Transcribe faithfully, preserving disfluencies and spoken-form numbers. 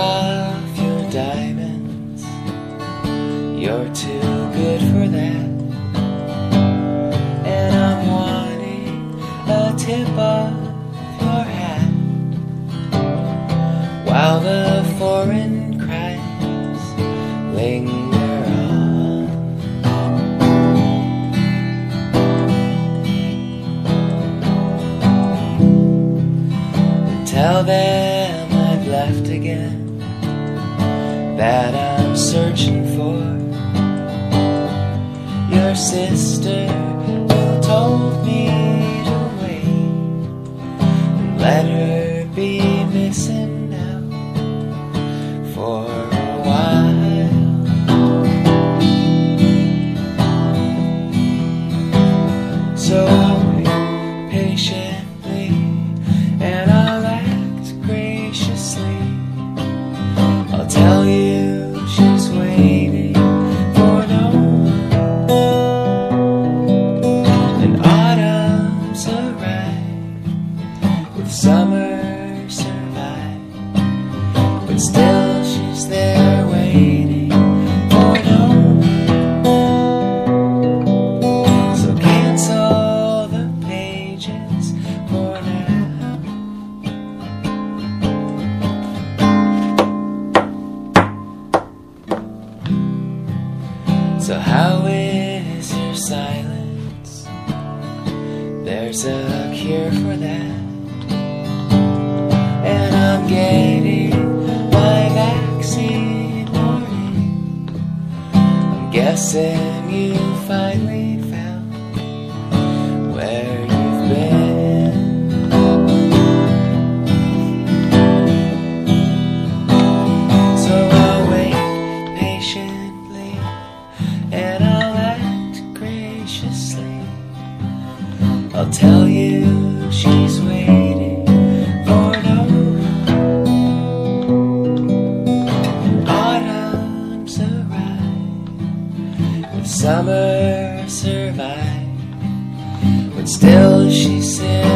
off your diamonds, you're too good for that. And I'm wanting a tip of your hat, while the foreign cries linger on. And tell them I've left again, that I'm searching for your sister who told me to wait and let her be missing now for a while. So I'll wait patiently and I'll act graciously. I'll tell you she's waiting for no one. And autumn's arrived, with summer survived, but still she's there waiting for no one. So cancel the pages for now. So how is your silence? There's a cure for that. And I'm getting my vaccine warning. I'm guessing you finally found where you've been. So I'll wait patiently and I'll act graciously. I'll tell you she's waiting for no one. Autumn's arrived, with summer survived, but still she said